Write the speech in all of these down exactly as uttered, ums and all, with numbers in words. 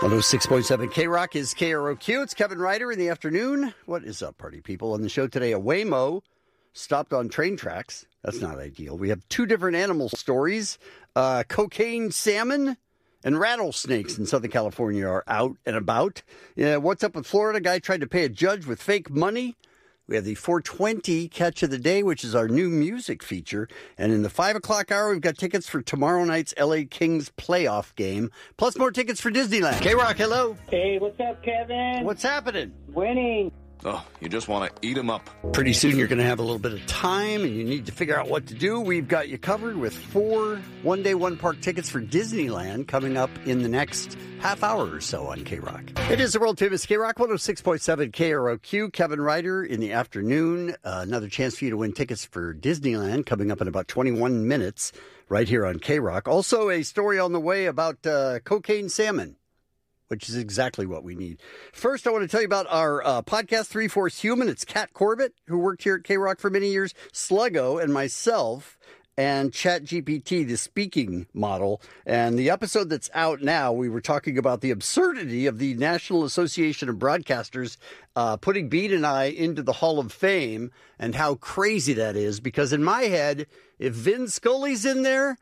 one oh six point seven K-Rock is K R O Q. It's Kevin Ryder in the afternoon. What is up, party people? On the show today, a Waymo stopped on train tracks. That's not ideal. We have two different animal stories. Uh, cocaine salmon and rattlesnakes in Southern California are out and about. Yeah, what's up with Florida? A guy tried to pay a judge with fake money. We have the four twenty Catch of the Day, which is our new music feature. And in the five o'clock hour, we've got tickets for tomorrow night's L A Kings playoff game, plus more tickets for Disneyland. K-Rock, hello. Hey, what's up, Kevin? What's happening? Winning. Oh, you just want to eat them up. Pretty soon you're going to have a little bit of time and you need to figure out what to do. We've got you covered with four one-day, one-park tickets for Disneyland coming up in the next half hour or so on K-Rock. It is the world-famous K-Rock, one oh six point seven K R O Q. Kevin Ryder in the afternoon. Uh, another chance for you to win tickets for Disneyland coming up in about twenty-one minutes right here on K-Rock. Also a story on the way about uh, cocaine salmon, which is exactly what we need. First, I want to tell you about our uh, podcast, Three-Fourths Human. It's Kat Corbett, who worked here at K-Rock for many years, Sluggo, and myself, and ChatGPT, the speaking model. And the episode that's out now, we were talking about the absurdity of the National Association of Broadcasters uh, putting Bean and I into the Hall of Fame and how crazy that is. Because in my head, if Vin Scully's in there,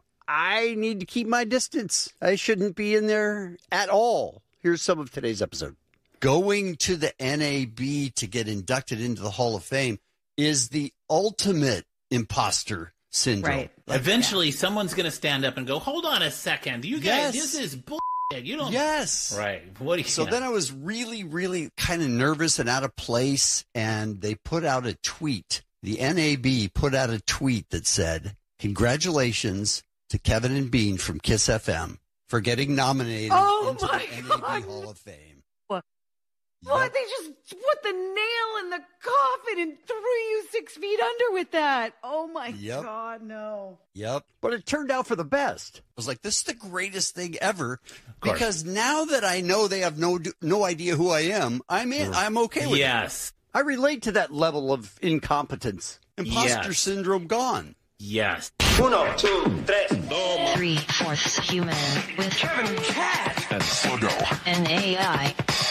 I need to keep my distance. I shouldn't be in there at all. Here's some of today's episode. Going to the N A B to get inducted into the Hall of Fame is the ultimate imposter syndrome. Right. Like, Eventually, someone's going to stand up and go, hold on a second. You guys, Yes. this is bullshit. You don't. Yes. Right. What do you So then I was really, really kind of nervous and out of place, and they put out a tweet. The N A B put out a tweet that said, congratulations to Kevin and Bean from Kiss F M for getting nominated Oh into my the N A B God. Hall of Fame. What? Yep. What? They just put the nail in the coffin and threw you six feet under with that. Oh, my Yep. God, no. Yep. But it turned out for the best. I was like, this is the greatest thing ever course. because now that I know they have no no idea who I am, I'm in. I'm okay with it. Yes. I relate to that level of incompetence. Imposter Yes. syndrome gone. Yes. Uno, two, tres, dos. Three-fourths human with Kevin Cat. And Sluggo. an A I.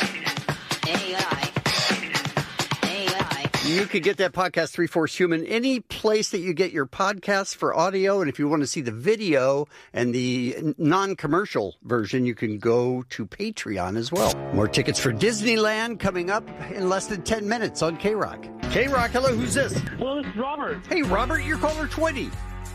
A I. A I. You could get that podcast, Three-Fourths Human, any place that you get your podcasts for audio. And if you want to see the video and the non-commercial version, you can go to Patreon as well. More tickets for Disneyland coming up in less than ten minutes on K-Rock. K-Rock, hello, who's this? Hello, this is Robert. Hey, Robert, you're caller twenty.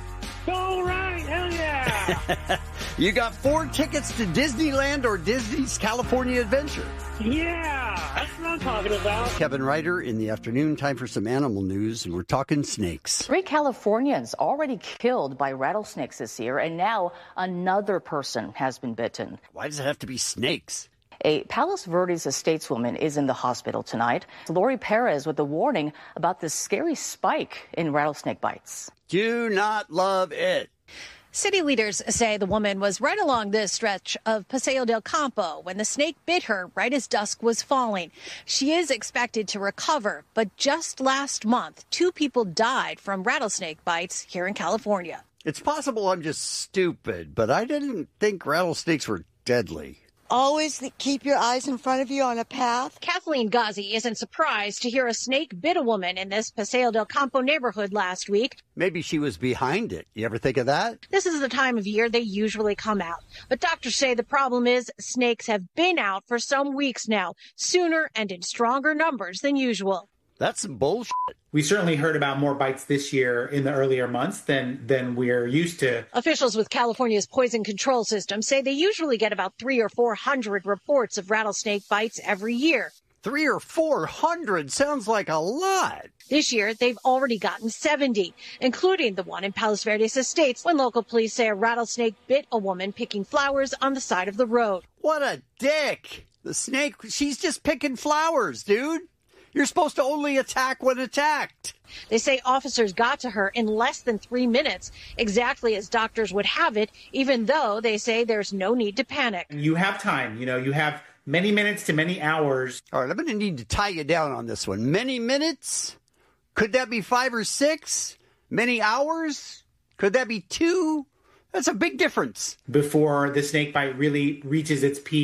All right, hell yeah. You got four tickets to Disneyland or Disney's California Adventure. Yeah, that's what I'm talking about. Kevin Ryder in the afternoon, time for some animal news, and we're talking snakes. Three Californians already killed by rattlesnakes this year, and now another person has been bitten. Why does it have to be snakes? A Palos Verdes estatewoman is in the hospital tonight. Lori Perez with a warning about this scary spike in rattlesnake bites. Do not love it. City leaders say the woman was right along this stretch of Paseo del Campo when the snake bit her right as dusk was falling. She is expected to recover, but just last month, two people died from rattlesnake bites here in California. It's possible I'm just stupid, but I didn't think rattlesnakes were deadly. Always keep your eyes in front of you on a path. Kathleen Ghazi isn't surprised to hear a snake bit a woman in this Paseo del Campo neighborhood last week. Maybe she was behind it. You ever think of that? This is the time of year they usually come out. But doctors say the problem is snakes have been out for some weeks now, sooner and in stronger numbers than usual. That's some bullshit. We certainly heard about more bites this year in the earlier months than than we're used to. Officials with California's poison control system say they usually get about three or four hundred reports of rattlesnake bites every year. Three or four hundred sounds like a lot. This year, they've already gotten seventy, including the one in Palos Verdes Estates when local police say a rattlesnake bit a woman picking flowers on the side of the road. What a dick. The snake, she's just picking flowers, dude. You're supposed to only attack when attacked. They say officers got to her in less than three minutes, exactly as doctors would have it, even though they say there's no need to panic. You have time, you know, you have many minutes to many hours. All right, I'm going to need to tie you down on this one. Many minutes? Could that be five or six? Many hours? Could that be two? That's a big difference. Before the snake bite really reaches its peak.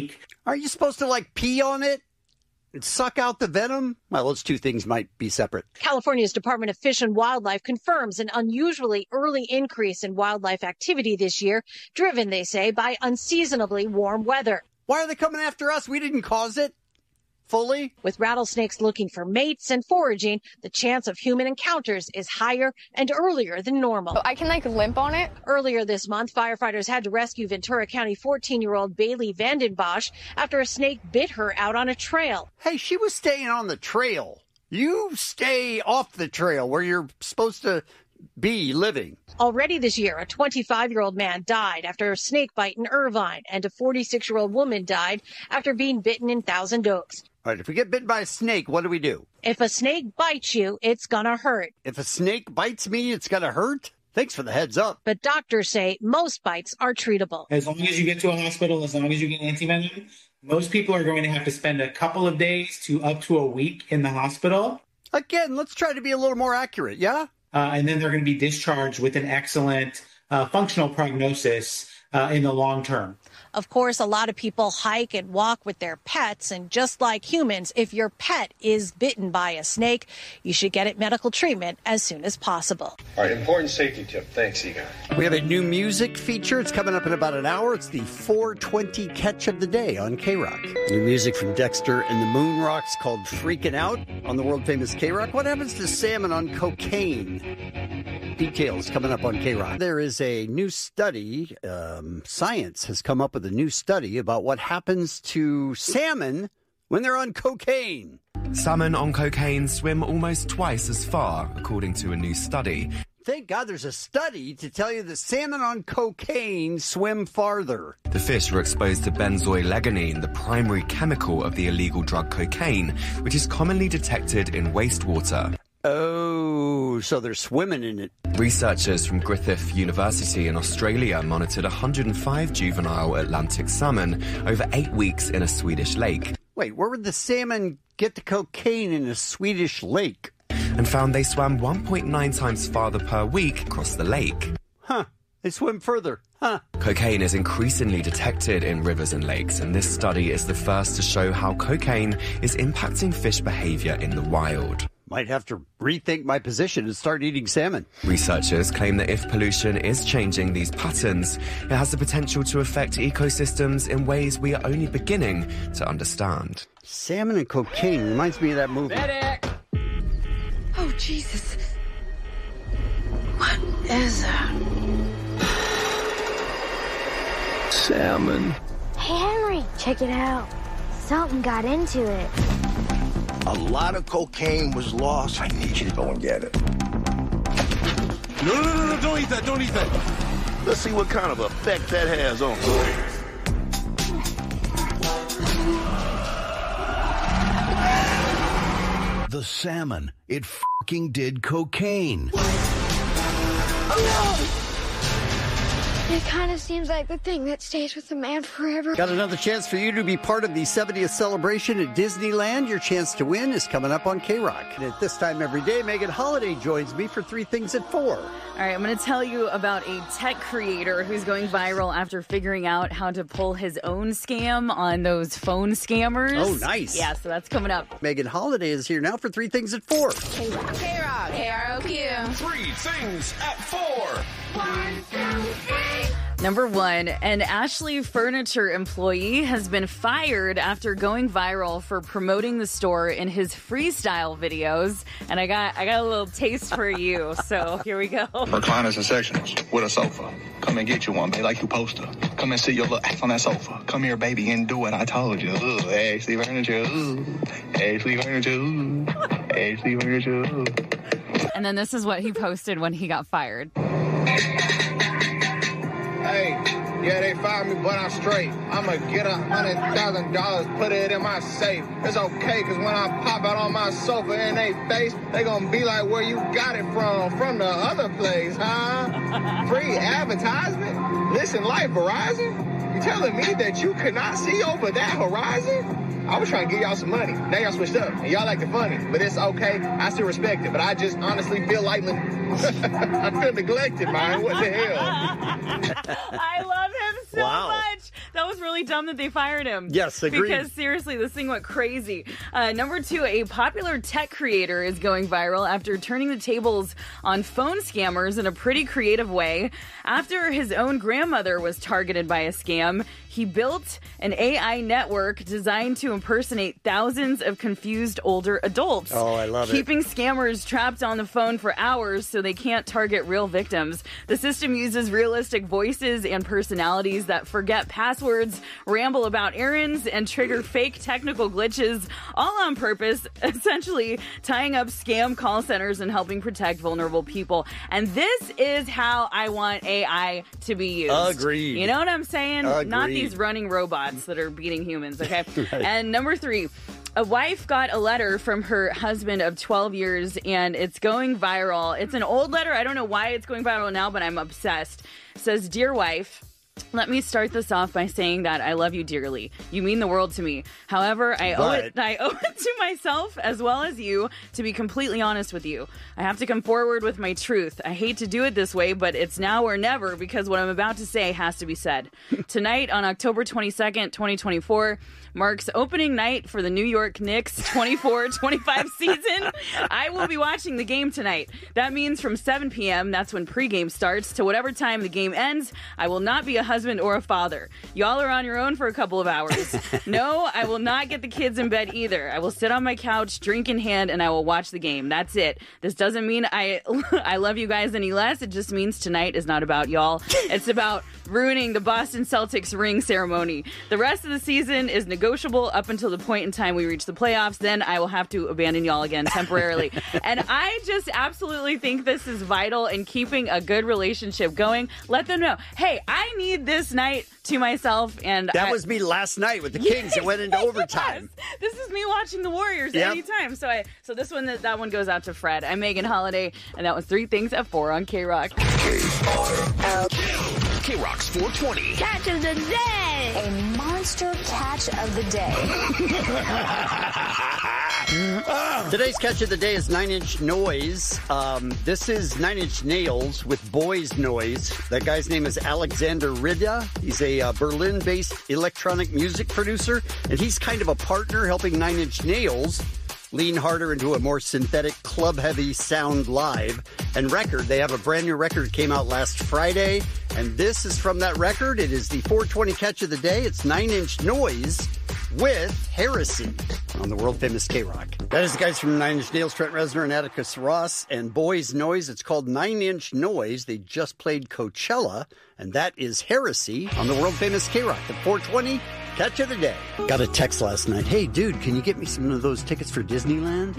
Aren't you supposed to, like, pee on it and suck out the venom? Well, those two things might be separate. California's Department of Fish and Wildlife confirms an unusually early increase in wildlife activity this year, driven, they say, by unseasonably warm weather. Why are they coming after us? We didn't cause it. Fully? With rattlesnakes looking for mates and foraging, the chance of human encounters is higher and earlier than normal. So I can, like, limp on it? Earlier this month, firefighters had to rescue Ventura County fourteen-year-old Bailey Vandenbosch after a snake bit her out on a trail. Hey, she was staying on the trail. You stay off the trail where you're supposed to be living. Already this year, a twenty-five-year-old man died after a snake bite in Irvine, and a forty-six-year-old woman died after being bitten in Thousand Oaks. All right, if we get bitten by a snake, what do we do? If a snake bites you, it's gonna hurt. If a snake bites me, it's gonna hurt? Thanks for the heads up. But doctors say most bites are treatable. As long as you get to a hospital, as long as you get antibiotics, most people are going to have to spend a couple of days to up to a week in the hospital. Again, let's try to be a little more accurate, yeah? Uh, and then they're going to be discharged with an excellent uh, functional prognosis uh, in the long term. Of course, a lot of people hike and walk with their pets, and just like humans, if your pet is bitten by a snake, you should get it medical treatment as soon as possible. All right, important safety tip. Thanks, Egon. We have a new music feature. It's coming up in about an hour. It's the four twenty catch of the day on K-Rock. New music from Dexter and the Moon Rocks called Freaking Out on the world-famous K-Rock. What happens to salmon on cocaine? Details coming up on K-Rock. There is a new study. Um, science has come up with a new study about what happens to salmon when they're on cocaine. Salmon on cocaine swim almost twice as far, according to a new study. Thank God there's a study to tell you that salmon on cocaine swim farther. The fish were exposed to benzoylecgonine, the primary chemical of the illegal drug cocaine, which is commonly detected in wastewater. Oh, so they're swimming in it. Researchers from Griffith University in Australia monitored one hundred five juvenile Atlantic salmon over eight weeks in a Swedish lake. Wait, where would the salmon get the cocaine in a Swedish lake? And found they swam one point nine times farther per week across the lake. Huh, they swim further. Huh. Cocaine is increasingly detected in rivers and lakes, and this study is the first to show how cocaine is impacting fish behavior in the wild. Might have to rethink my position and start eating salmon. Researchers claim that if pollution is changing these patterns, it has the potential to affect ecosystems in ways we are only beginning to understand. Salmon and cocaine reminds me of that movie. Medic! Oh, Jesus. What is that? Salmon. Hey, Henry, check it out. Something got into it. A lot of cocaine was lost. I need you to go and get it. No, no, no, no, don't eat that, don't eat that. Let's see what kind of effect that has on us. The salmon. It fucking did cocaine. Oh, no! It kind of seems like the thing that stays with the man forever. Got another chance for you to be part of the seventieth celebration at Disneyland. Your chance to win is coming up on K-Rock. And at this time every day, Megan Holiday joins me for Three Things at Four. All right, I'm going to tell you about a tech creator who's going viral after figuring out how to pull his own scam on those phone scammers. Oh, nice. Yeah, so that's coming up. Megan Holiday is here now for Three Things at Four. K-Rock. K-Rock. K R O Q. Three Things at Four. One, two, three. Number one, an Ashley Furniture employee has been fired after going viral for promoting the store in his freestyle videos. And I got I got a little taste for you, so here we go. Recliners and sectionals with a sofa. Come and get you one, babe, like you supposed to. Come and sit your little ass on that sofa. Come here, baby, and do what I told you. Ooh, Ashley Furniture. Ooh, Ashley Furniture. Ooh, Ashley Furniture. Ooh. And then this is what he posted when he got fired. Hey, yeah, they fired me, but I'm straight. I'ma get a hundred thousand dollars, put it in my safe. It's okay, cause when I pop out on my sofa in they face, they gonna be like, where you got it from? From the other place, huh? Free advertisement? Listen, like Verizon? You telling me that you could not see over that horizon? I was trying to give y'all some money. Now y'all switched up, and y'all like the funny. But it's okay. I still respect it. But I just honestly feel like I feel neglected, man. What the hell? I love him so Wow. much. That was really dumb that they fired him. Yes, agreed. Because seriously, this thing went crazy. Uh, number two, a popular tech creator is going viral after turning the tables on phone scammers in a pretty creative way. After his own grandmother was targeted by a scam, he built an A I network designed to impersonate thousands of confused older adults. Oh, I love it. Keeping scammers trapped on the phone for hours so they can't target real victims. The system uses realistic voices and personalities that forget passwords, ramble about errands, and trigger fake technical glitches, all on purpose, essentially tying up scam call centers and helping protect vulnerable people. And this is how I want A I to be used. Agreed. You know what I'm saying? Agreed. Not these running robots that are beating humans, okay? Right. And number three, a wife got a letter from her husband of twelve years, and it's going viral. It's an old letter. I don't know why it's going viral now, but I'm obsessed. It says, "Dear wife, let me start this off by saying that I love you dearly. You mean the world to me. However, I owe But- it I owe it to myself as well as you to be completely honest with you. I have to come forward with my truth. I hate to do it this way, but it's now or never because what I'm about to say has to be said. Tonight on October twenty-second, twenty twenty-four, marks opening night for the New York Knicks twenty-four twenty-five season. I will be watching the game tonight. That means from seven p.m., that's when pregame starts, to whatever time the game ends, I will not be a husband or a father. Y'all are on your own for a couple of hours. No, I will not get the kids in bed either. I will sit on my couch, drink in hand, and I will watch the game. That's it. This doesn't mean I I love you guys any less. It just means tonight is not about y'all. It's about ruining the Boston Celtics ring ceremony. The rest of the season is negotiable up until the point in time we reach the playoffs. Then I will have to abandon y'all again temporarily." And I just absolutely think this is vital in keeping a good relationship going. Let them know, hey, I need this night to myself. And That I, was me last night with the Kings. It went into overtime. Yes. This is me watching the Warriors Yep. anytime. So I so this one that, that one goes out to Fred. I'm Megan Holiday, and that was Three Things at Four on K-Rock. K-Rock's four twenty. Catch of the day. A monster catch of the day. Today's catch of the day is Nine Inch Noise. Um, this is Nine Inch Nails with Boys Noise. That guy's name is Alexander Rida. He's a uh, Berlin-based electronic music producer, and he's kind of a partner helping Nine Inch Nails lean harder into a more synthetic, club-heavy sound live and record. They have a brand new record, came out last Friday, and this is from that record. It is the four twenty catch of the day. It's Nine Inch Noise with Heresy on the world-famous K-Rock. That is the guys from Nine Inch Nails, Trent Reznor and Atticus Ross, and Boys Noise. It's called Nine Inch Noise. They just played Coachella, and that is Heresy on the world-famous K-Rock. The four twenty catch of the day. Got a text last night. Hey, dude, can you get me some of those tickets for Disneyland?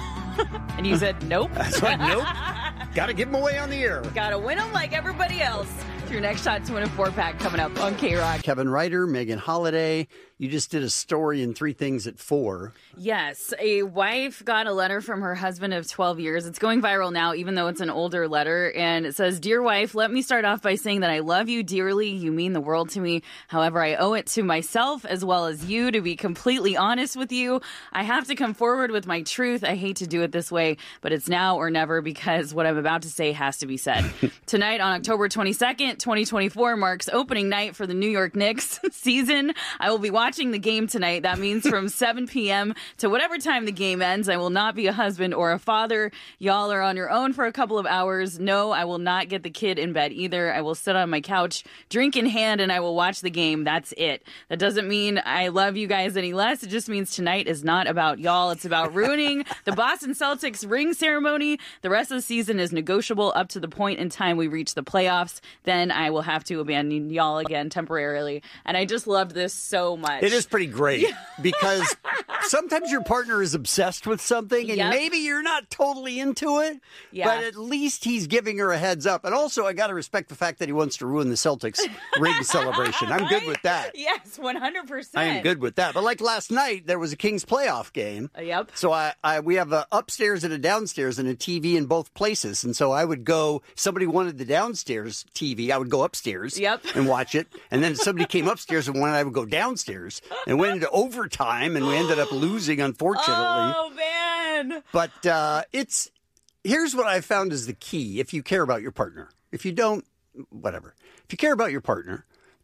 And you said nope. I was like, nope. Got to give them away on the air. Gotta win them like everybody else. Your next shot to win a four-pack coming up on K-Rock. Kevin Ryder, Megan Holiday. You just did a story in Three Things at Four. Yes, a wife got a letter from her husband of twelve years. It's going viral now, even though it's an older letter. And it says, "Dear wife, let me start off by saying that I love you dearly. You mean the world to me. However, I owe it to myself as well as you to be completely honest with you. I have to come forward with my truth. I hate to do it this way, but it's now or never because what I'm about to say has to be said. Tonight on October twenty-second, twenty twenty-four marks opening night for the New York Knicks season. I will be watching the game tonight. That means from seven p.m. to whatever time the game ends. I will not be a husband or a father. Y'all are on your own for a couple of hours. No, I will not get the kid in bed either. I will sit on my couch, drink in hand, and I will watch the game. That's it. That doesn't mean I love you guys any less. It just means tonight is not about y'all. It's about ruining the Boston Celtics ring ceremony. The rest of the season is negotiable up to the point in time we reach the playoffs. Then I will have to abandon y'all again temporarily. And I just loved this so much. It is pretty great because sometimes your partner is obsessed with something and Yep. maybe you're not totally into it, Yeah. but at least he's giving her a heads up. And also, I got to respect the fact that he wants to ruin the Celtics ring celebration. I'm good with that. Yes, one hundred percent. I am good with that. But like last night, there was a Kings playoff game. Yep. So I, I we have a upstairs and a downstairs and a T V in both places. And so I would go, somebody wanted the downstairs T V, I would go upstairs Yep. and watch it. And then somebody came upstairs and wanted, I would go downstairs and went into overtime and we ended up losing, unfortunately. Oh, man. But uh, it's, here's what I found is the key if you care about your partner. If you don't, whatever. If you care about your partner,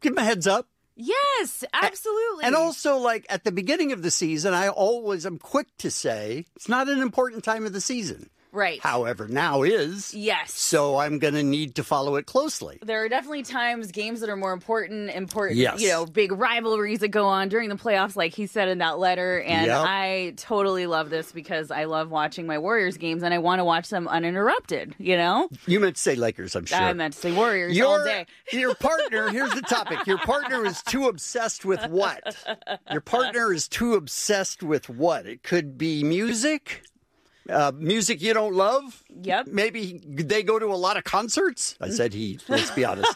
give them a heads up. Yes, absolutely. And also, like, at the beginning of the season, I always am quick to say it's not an important time of the season. Right. However, now is. Yes. So I'm going to need to follow it closely. There are definitely times, games that are more important, important, Yes. you know, big rivalries that go on during the playoffs, like he said in that letter. And Yep. I totally love this because I love watching my Warriors games and I want to watch them uninterrupted, you know? You meant to say Lakers, I'm sure. I meant to say Warriors your, all day. Your partner, here's the topic. Your partner is too obsessed with what? Your partner is too obsessed with what? It could be music. Uh, music you don't love? Yep. Maybe they go to a lot of concerts? I said he, let's be honest.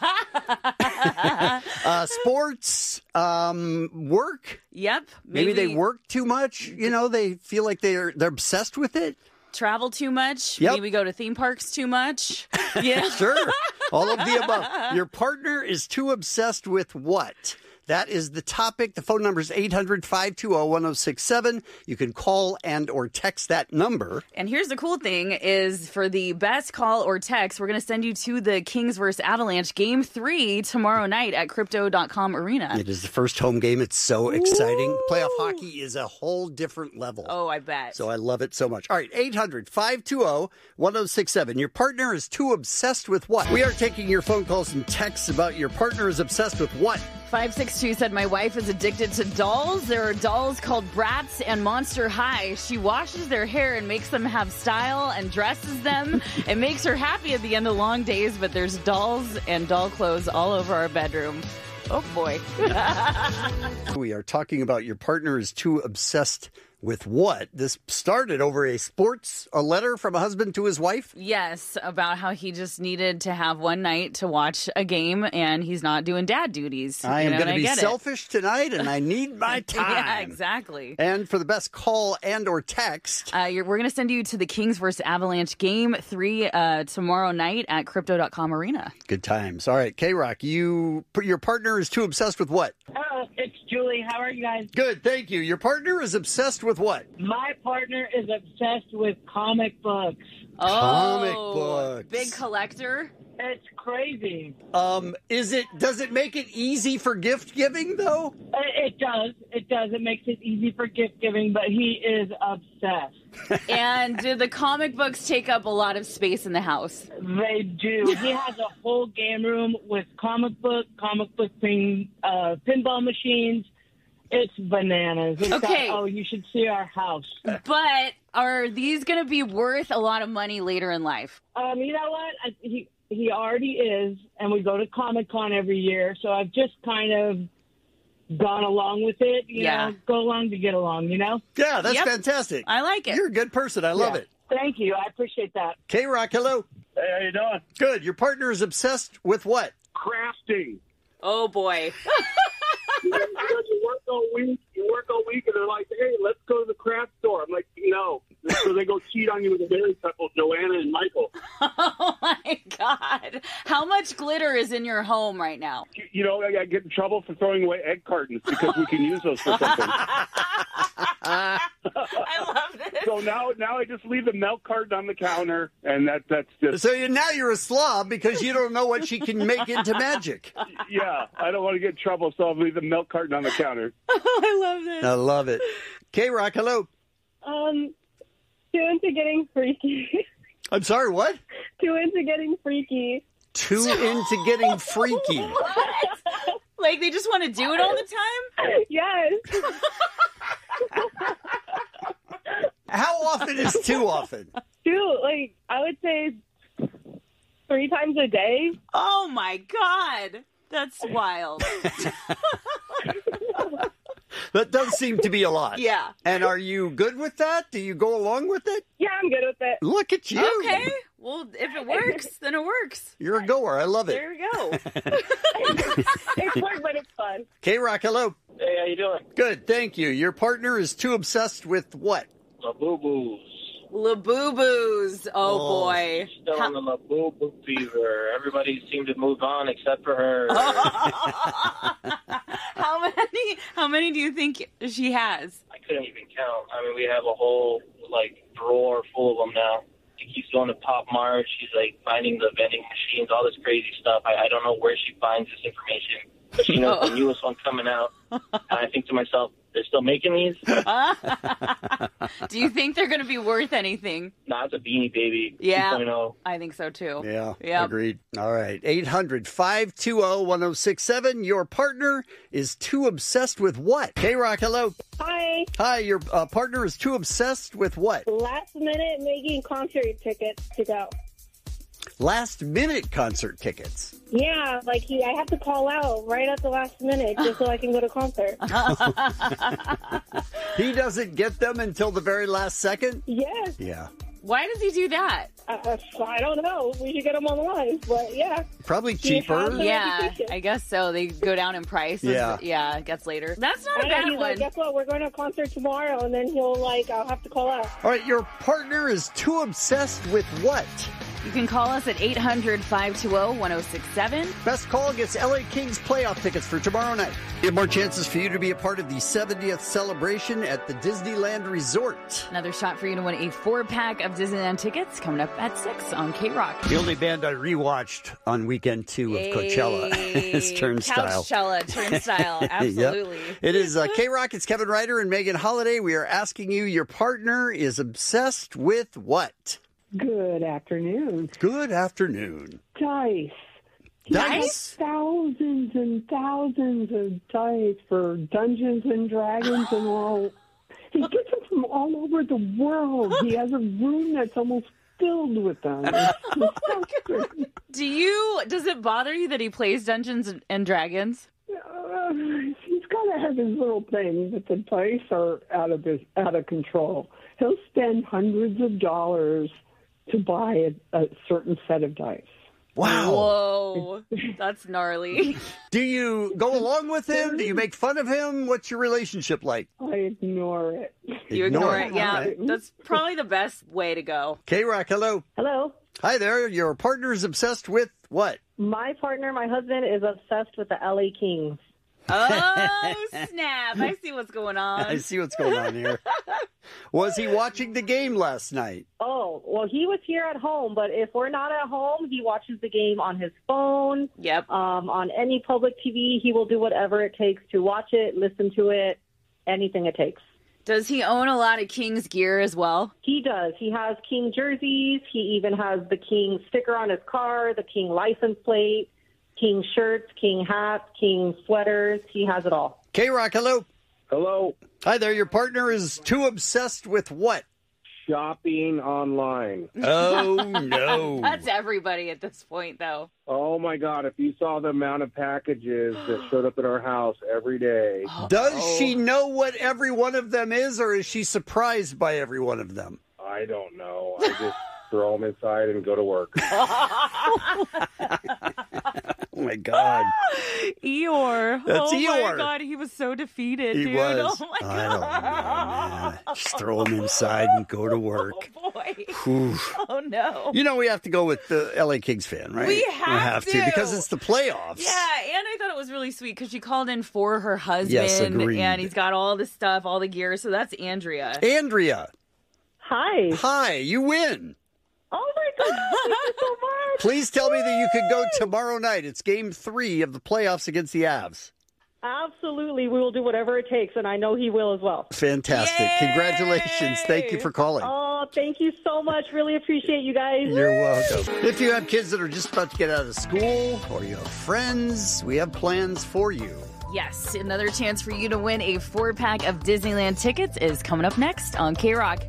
uh, sports, um, work? Yep. Maybe, Maybe they work too much. You know, they feel like they're they're obsessed with it. Travel too much. Yep. Maybe go to theme parks too much. Yeah. Sure. All of the above. Your partner is too obsessed with what? That is the topic. The phone number is eight hundred, five two zero, one zero six seven. You can call and or text that number. And here's the cool thing is for the best call or text, we're going to send you to the Kings versus Avalanche game three tomorrow night at crypto dot com arena. It is the first home game. It's so exciting. Ooh. Playoff hockey is a whole different level. Oh, I bet. So I love it so much. All right, eight hundred, five two zero, one zero six seven. Your partner is too obsessed with what? We are taking your phone calls and texts about your partner is obsessed with what? five six two said, my wife is addicted to dolls. There are dolls called Bratz and Monster High. She washes their hair and makes them have style and dresses them. It makes her happy at the end of long days, but there's dolls and doll clothes all over our bedroom. Oh, boy. We are talking about your partner is too obsessed with what? This started over a sports, a letter from a husband to his wife? Yes, about how he just needed to have one night to watch a game and he's not doing dad duties. I am you know, going to be selfish it. tonight and I need my time. Yeah, exactly. And for the best call and or text. Uh, you're, we're going to send you to the Kings versus Avalanche game three uh, tomorrow night at crypto dot com arena. Good times. All right, K-Rock, you, your partner is too obsessed with what? Hello, it's Julie. How are you guys? Good, thank you. Your partner is obsessed with what? My partner is obsessed with comic books. Oh, comic books. Big collector. It's crazy. Um, is it? Does it make it easy for gift giving, though? It does. It does. It makes it easy for gift giving, but he is obsessed. And do the comic books take up a lot of space in the house? They do. He has a whole game room with comic book, comic book pin, uh, pinball machines. It's bananas. It's okay. Got, oh, you should see our house. But are these going to be worth a lot of money later in life? Um, you know what? I, he he already is, and we go to Comic-Con every year, so I've just kind of gone along with it. You yeah. know, go along to get along, you know? Yeah, that's yep. fantastic. I like it. You're a good person. I love yeah. it. Thank you. I appreciate that. K-Rock, hello. Hey, how you doing? Good. Your partner is obsessed with what? Crafting. Oh, boy. you, know, you work all week, you work all week, and they're like, hey, let's go to the craft store. I'm like, no. So they go cheat on you with a married couple, Joanna and Michael. Oh, my God. How much glitter is in your home right now? You, you know, I, I get in trouble for throwing away egg cartons because we can use those for something. I love this. So now, now I just leave the milk carton on the counter, and that that's just... So you, now you're a slob because you don't know what she can make into magic. Yeah, I don't want to get in trouble, so I'll leave the milk carton on the counter. Oh, I love this. I love it. K-Rock, hello. Um, too into getting freaky. I'm sorry, what? Too into getting freaky. Too into getting freaky. What? Like they just want to do it all the time? Yes. How often is too often? Two, like, I would say three times a day. Oh, my God. That's wild. That does seem to be a lot. Yeah. And are you good with that? Do you go along with it? Yeah, I'm good with it. Look at you. Okay. Well, if it works, then it works. You're a goer. I love it. There you go. It's work, but it's fun. K-Rock, hello. Hey, how you doing? Good, thank you. Your partner is too obsessed with what? Labubu's. Labubu's. Oh, Oh. boy. Still How- in the Labubu fever. Everybody seemed to move on except for her. How many? How many do you think she has? I couldn't even count. I mean, we have a whole, like, drawer full of them now. She keeps going to Pop Mart. She's, like, finding the vending machines, all this crazy stuff. I, I don't know where she finds this information. But she knows the newest one coming out. And I think to myself, they're still making these? Do you think they're going to be worth anything? Nah, it's a Beanie Baby Yeah, two point oh. I think so too. Yeah, Yep. agreed. All right, eight hundred, five two zero, one zero six seven. Your partner is too obsessed with what? K-Rock, hello. Hi. Hi, your uh, partner is too obsessed with what? Last minute making concert tickets to go. Last minute concert tickets. Yeah, like he, I have to call out right at the last minute just so I can go to concert. He doesn't get them until the very last second? Yes. Yeah. Why does he do that? Uh, I don't know. We should get them online, but yeah. Probably He cheaper. has a Yeah, reputation. I guess so. They go down in price. Yeah. Yeah, it gets later. That's not a I know, bad he's one. like, guess what? We're going to a concert tomorrow, and then he'll like, I'll have to call out. All right, your partner is too obsessed with what? You can call us at eight hundred, five two zero, one zero six seven. Best call gets L A Kings playoff tickets for tomorrow night. We have more chances for you to be a part of the seventieth celebration at the Disneyland Resort. Another shot for you to win a four-pack of Disneyland tickets coming up at six on K-Rock. The only band I rewatched on weekend two of Coachella is Turnstile. Couchella, Turnstile, absolutely. Yep. It is uh, K-Rock. It's Kevin Ryder and Megan Holiday. We are asking you, your partner is obsessed with what? Good afternoon. Good afternoon. Dice. He Dice? has thousands and thousands of dice for Dungeons and Dragons and all. He gets them from all over the world. He has a room that's almost filled with them. It's disgusting. Do you, does it bother you that he plays Dungeons and Dragons? Uh, he's got to have his little thing that the dice are out of his out of control. He'll spend hundreds of dollars to buy a, a certain set of dice. Wow. Whoa. That's gnarly. Do you go along with him? Do you make fun of him? What's your relationship like? I ignore it. You ignore it. Yeah, All right. that's probably the best way to go. K-Rock, hello. Hello. Hi there. Your partner is obsessed with what? My partner, my husband, is obsessed with the L A Kings. Oh, snap. I see what's going on. I see what's going on here. Was he watching the game last night? Oh, well, he was here at home, but if we're not at home, he watches the game on his phone. Yep. Um, on any public T V, he will do whatever it takes to watch it, listen to it, anything it takes. Does he own a lot of King's gear as well? He does. He has King jerseys. He even has the King sticker on his car, the King license plate, King shirts, King hats, King sweaters. He has it all. K-Rock, hello. Hello. Hi there. Your partner is too obsessed with what? Shopping online. Oh, no. That's everybody at this point, though. Oh, my God. If you saw the amount of packages that showed up at our house every day. Does she know what every one of them is, or is she surprised by every one of them? I don't know. I just throw them inside and go to work. Oh, my God. Eeyore. That's oh, Eeyore. my God. He was so defeated, He dude. was. Oh, my I God. don't know, man. Just throw them inside and go to work. Oh, boy. Whew. Oh, no. You know, we have to go with the L A Kings fan, right? We have to. to. because it's the playoffs. Yeah, and I thought it was really sweet because she called in for her husband. Yes, agreed. And he's got all the stuff, all the gear. So that's Andrea. Andrea. Hi. Hi, you win. Oh, my God. Thank you so much. Please tell me that you could go tomorrow night. It's game three of the playoffs against the Avs. Absolutely. We will do whatever it takes, and I know he will as well. Fantastic. Yay! Congratulations. Thank you for calling. Oh, thank you so much. Really appreciate you guys. You're welcome. If you have kids that are just about to get out of school or you have friends, we have plans for you. Yes, another chance for you to win a four-pack of Disneyland tickets is coming up next on K-Rock.